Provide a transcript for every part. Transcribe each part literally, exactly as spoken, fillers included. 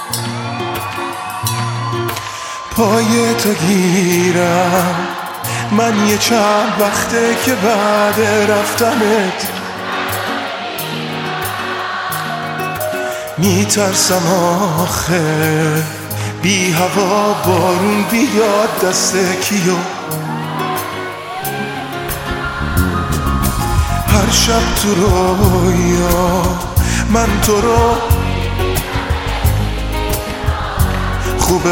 پای تو گیرم من یه چند وقته که بعد رفتنت میترسم آخه بی هوا بارون بیاد دست کیو. هر شب تو رویا من تو رو خوب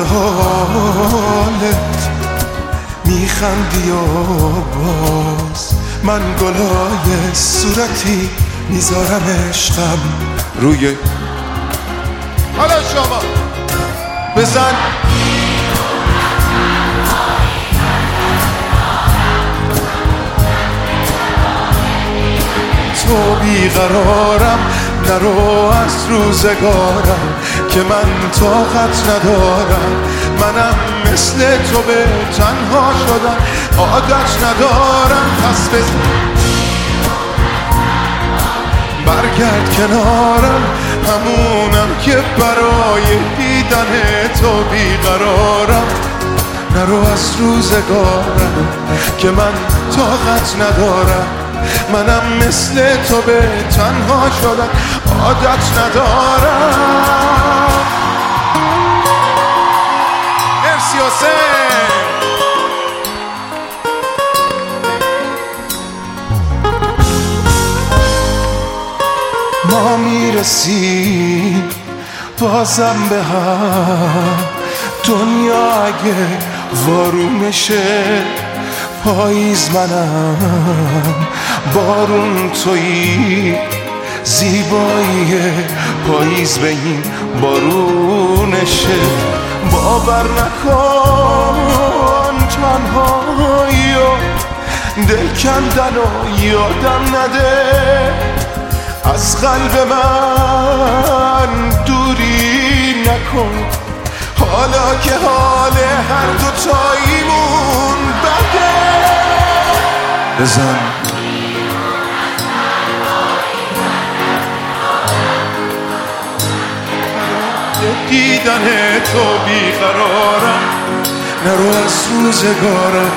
حالت میخندی و باز من گلای صورتی میذارم عشقم روی. حالا شما بزن تو بیقرارم نرو از روزگارم که من طاقت ندارم. منم مثل تو به تنها شدن عادت ندارم. پس بزن برگرد کنارم همونم که برای دیدن تو بیقرارم. نرو از روزگارم که من طاقت ندارم. منم مثل تو به تنها شدن عادت ندارم. مرسی حسین. ما میرسیم بازم به هم. دنیا اگه وارونشه پاییز منم بارون تویی. زیبایی پاییز به این بارونشه. باور نکن تنهایی و دل کندن و یادم نده. از قلب من دوری نکن حالا که حال هر دو تاییمون بده. بزن دیدن تو بیقرارم. نرو از روزگارم.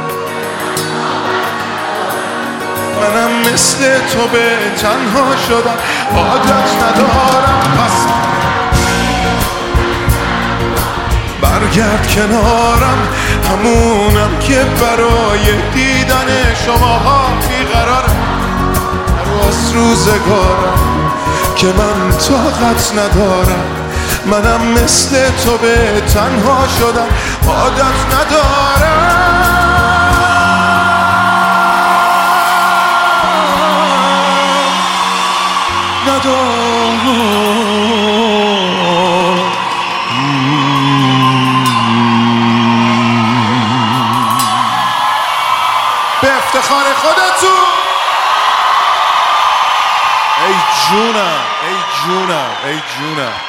منم مثل تو به تنها شدم عادت ندارم. پس برگرد کنارم همونم که برای دیدن شماها بیقرارم. نرو از روزگارم که من طاقت ندارم. منم مثل تو به تنها شدم عادت ندارم. به افتخار خودتون. ای جونم ای جونم ای جونم